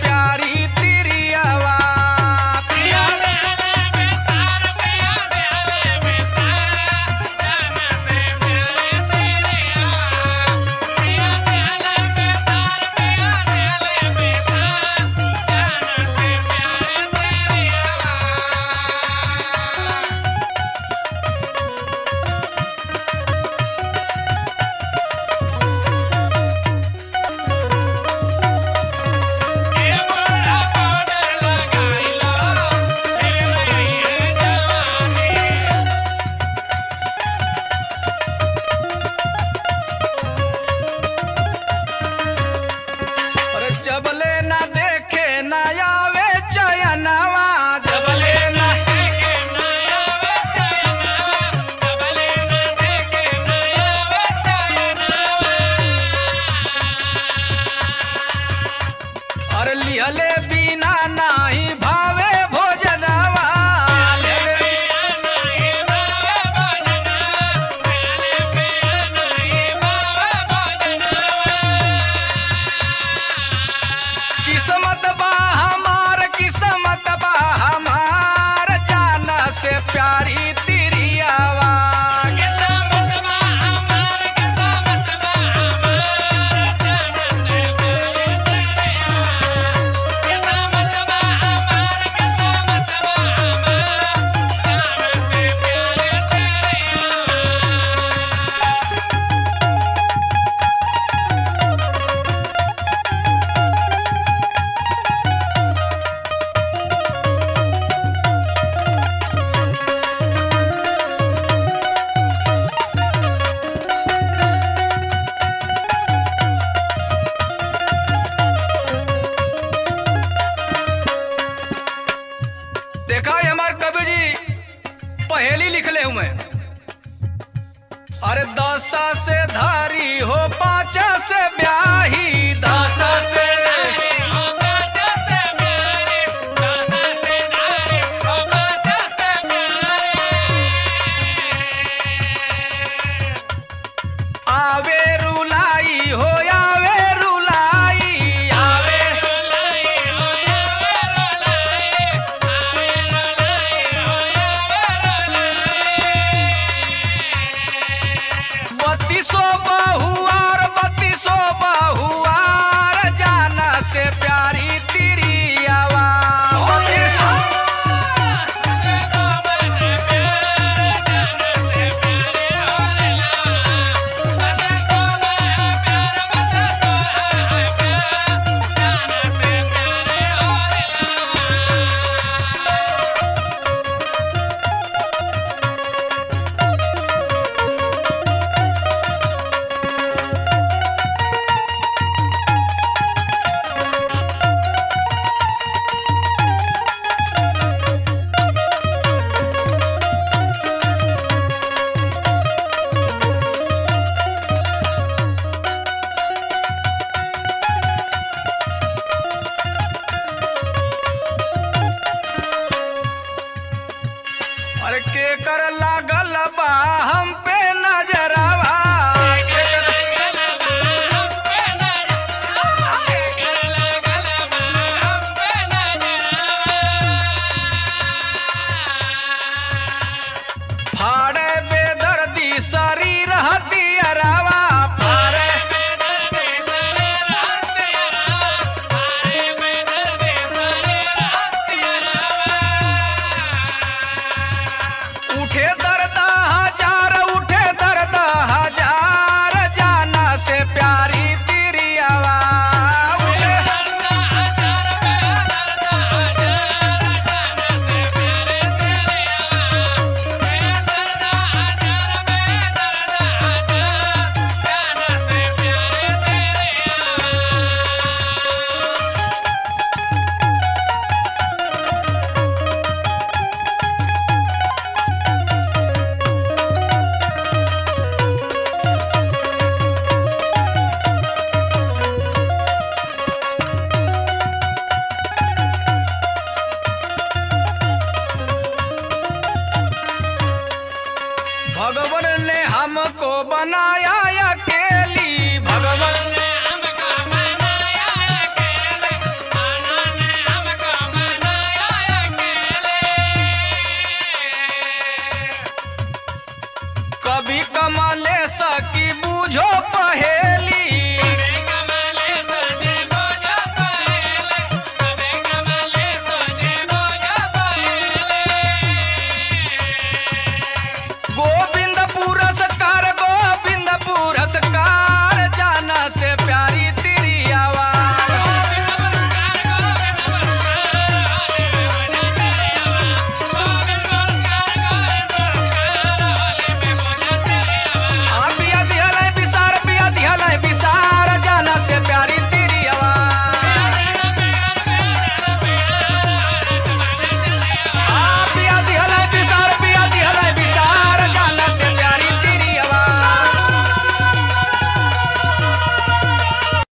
प्यारी तिरियावा। जबले ना देखे ना आवे चयनवा, जबले ना देखे ना आवे चयनवा, जबले ना देखे ना आवे चयनवा। अरे लिहले बिना नाही भावे भोजनवा, लिहले बिना नाही भावे भोजनवा, लिहले बिना नाही भावे भोजनवा। किस्मत बा हमार, किस्मत बा हमार, जाना से प्यारी तिरियावा। किस्मत बा हमार, किस्मत बा हमार, जाना से प्यारी तिरियावा। किस्मत बा हमार, किस्मत बा हमार, जाना से प्यारी तिरियावा। देखा है हमारे कवि जी पहेली लिखले हुए। अरे 10 से धारी हो 5 से ब्याही, 10 से धारी हो 5 से ब्याही, 10 से धारी हो 5 से ब्याही। आवे रुलाई हो आवे रुलाई, आवे रुलाई हो आवे रुलाई, आवे रुलाई हो आवे रुलाई। 32 बहुआर 32 बहुआर, जाना से प्यारी तिरियावा। अरे के कर लागल बा हम पे नजर,